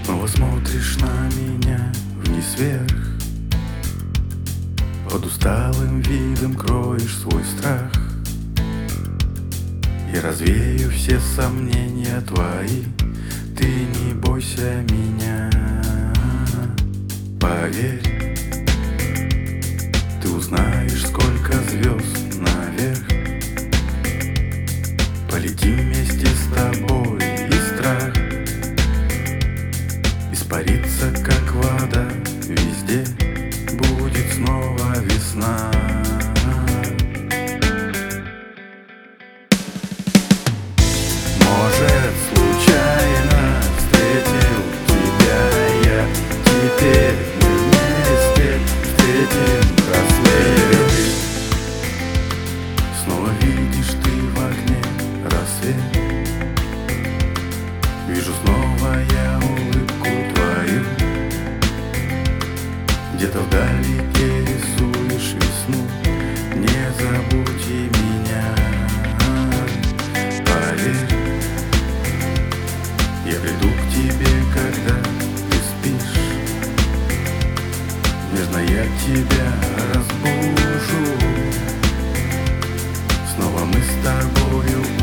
Снова смотришь на меня вниз вверх, под усталым видом кроешь свой страх. Я развею все сомнения твои, ты не бойся меня. Поверь, ты узнаешь, сколько звезд наверх. Полетим вместе с тобой, и страх испарится, как вода. Везде будет снова весна. Может, случайно встретил тебя я. Теперь мы вместе встретим рассвет. Снова видишь ты в огне рассвет. Вижу снова я улыбку твою. Где-то вдалеке рисуешь весну. Не забудь и меня. Поверь, я приду к тебе, когда ты спишь. Нежно я тебя разбужу. Снова мы с тобою